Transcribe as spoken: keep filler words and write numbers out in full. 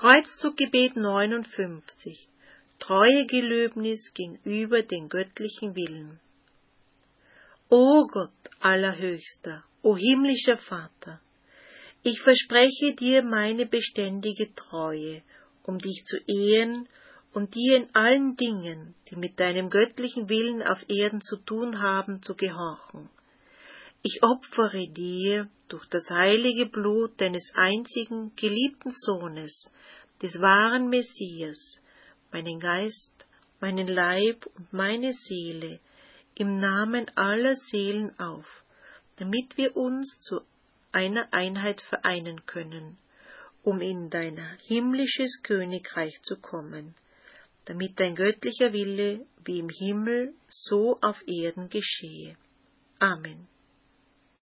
Kreuzzuggebet neunundfünfzig. Treuegelöbnis gegenüber den göttlichen Willen. O Gott, Allerhöchster, o himmlischer Vater, ich verspreche dir meine beständige Treue, um dich zu ehren und dir in allen Dingen, die mit deinem göttlichen Willen auf Erden zu tun haben, zu gehorchen. Ich opfere dir durch das heilige Blut deines einzigen geliebten Sohnes, des wahren Messias, meinen Geist, meinen Leib und meine Seele im Namen aller Seelen auf, damit wir uns zu einer Einheit vereinen können, um in dein himmlisches Königreich zu kommen, damit dein göttlicher Wille wie im Himmel so auf Erden geschehe. Amen.